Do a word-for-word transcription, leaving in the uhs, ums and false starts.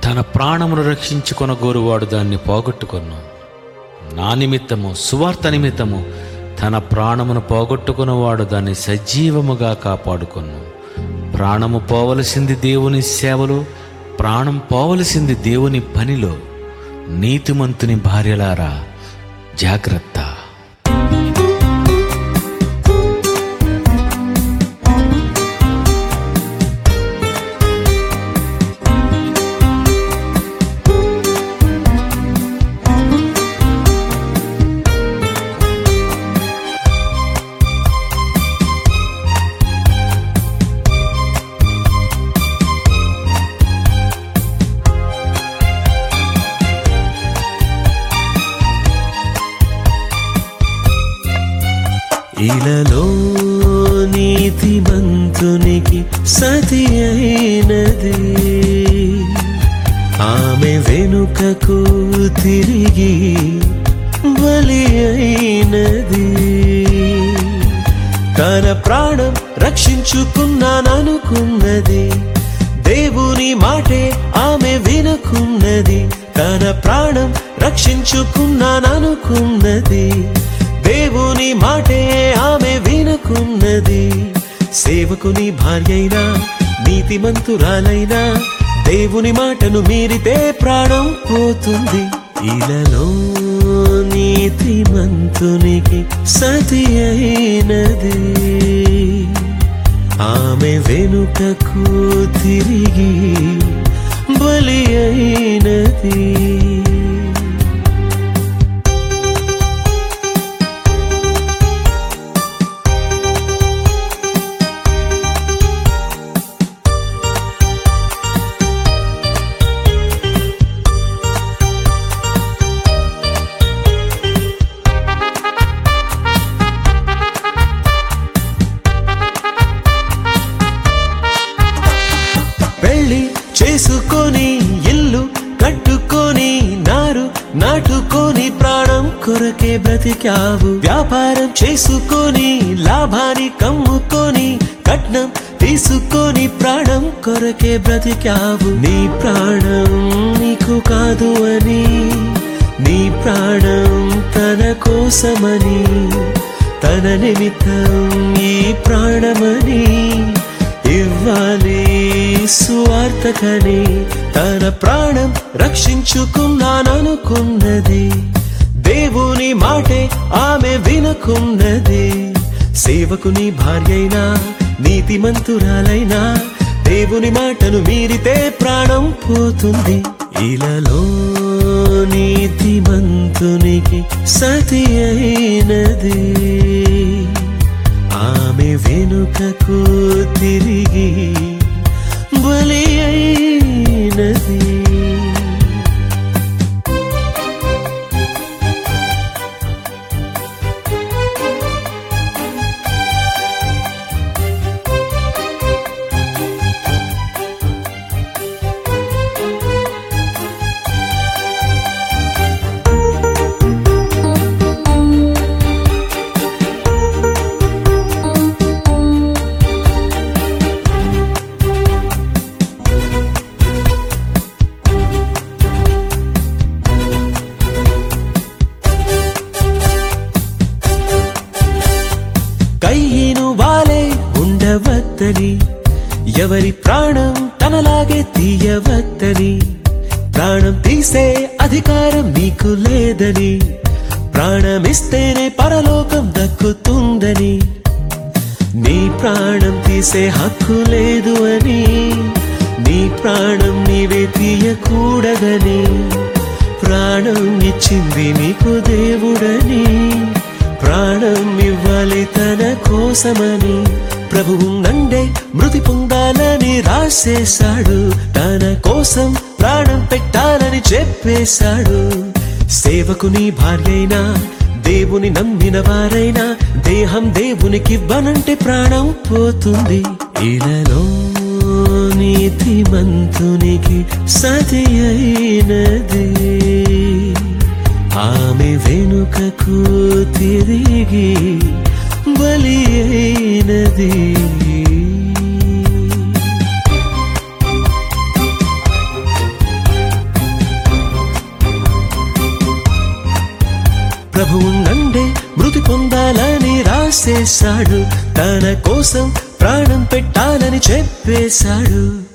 తన ప్రాణమును రక్షించుకొనగోరువాడు దాన్ని పోగొట్టుకొను. నా నిమిత్తము, సువార్త నిమిత్తము తన ప్రాణమును పోగొట్టుకున్నవాడు దాన్ని సజీవముగా కాపాడుకొను. ప్రాణము పోవలసింది దేవుని సేవలో, ప్రాణం పోవలసింది దేవుని పనిలో. నీతిమంతుని భార్యలారా జాగ్రత్త. ఇలలో నీతిమంతునికి సతి అయినది, ఆమె వెనుకకు తిరిగి బలి అయినది. తన ప్రాణం రక్షించుకున్నాననుకున్నది, దేవుని మాటే ఆమె వినకున్నది. తన ప్రాణం రక్షించుకున్నాననుకున్నది, దేవుని మాటే ఆమె వినకున్నది. సేవకుని భార్యైనా, నీతిమంతురాలైనా దేవుని మాటను మీరితే ప్రాణం పోతుంది. ఇలలో నీతిమంతునికి సతి అయినది, ఆమె వెనుకకు తిరిగి బలి అయినది. పెళ్లి చేసుకొని ఇల్లు కట్టుకొని నారు నాటుకొని ప్రాణం కొరకే బ్రతికావు. వ్యాపారం చేసుకొని లాభాన్ని కమ్ముకొని కట్నం తీసుకొని ప్రాణం కొరకే బ్రతికావు. నీ ప్రాణం నీకు కాదు అని, నీ ప్రాణం తన కోసమని, తన నిమిత్తం ఈ ప్రాణమని ఇవ్వాలి సువార్తకని తన ప్రాణం రక్షించుకున్నాననుకున్నది, దేవుని మాటే ఆమె వినకున్నది. సేవకుని భార్యైనా, నీతిమంతురాలైనా దేవుని మాటను మీరితే ప్రాణం పోతుంది. ఇలలో నీతిమంతునికి సతి అయినది, ఆమె వెనుకకు తిరిగి బలి అయినది. కయ్యను వాలే ఉండవద్దని, ఎవరి ప్రాణం తనలాగే తీయవద్దని, ప్రాణం తీసే అధికారం నీకు లేదని, ప్రాణమిస్తేనే పరలోకం దక్కుతుందని, నీ ప్రాణం తీసే హక్కు లేదు అని, నీ ప్రాణం నీవే తీయకూడదని, ప్రాణం ఇచ్చింది నీకు దేవుడని, ప్రాణం ఇవ్వాలి తన కోసమని, ప్రభువు నండే మృతి పొందాలని రాసేశాడు, తన కోసం ప్రాణం పెట్టాలని చెప్పేశాడు. సేవకుని భార్యైనా, దేవుని నమ్మిన వారైనా దేహం దేవునికివ్వనంటే ప్రాణం పోతుంది. ఇలలో నీతిమంతునికి సతి అయినది, ఆమె వెనుకకు తిరిగి బలి అయినది. ప్రభువు నండే మృతి పొందాలని రాసేశాడు, తన కోసం ప్రాణం పెట్టాలని చెప్పేశాడు.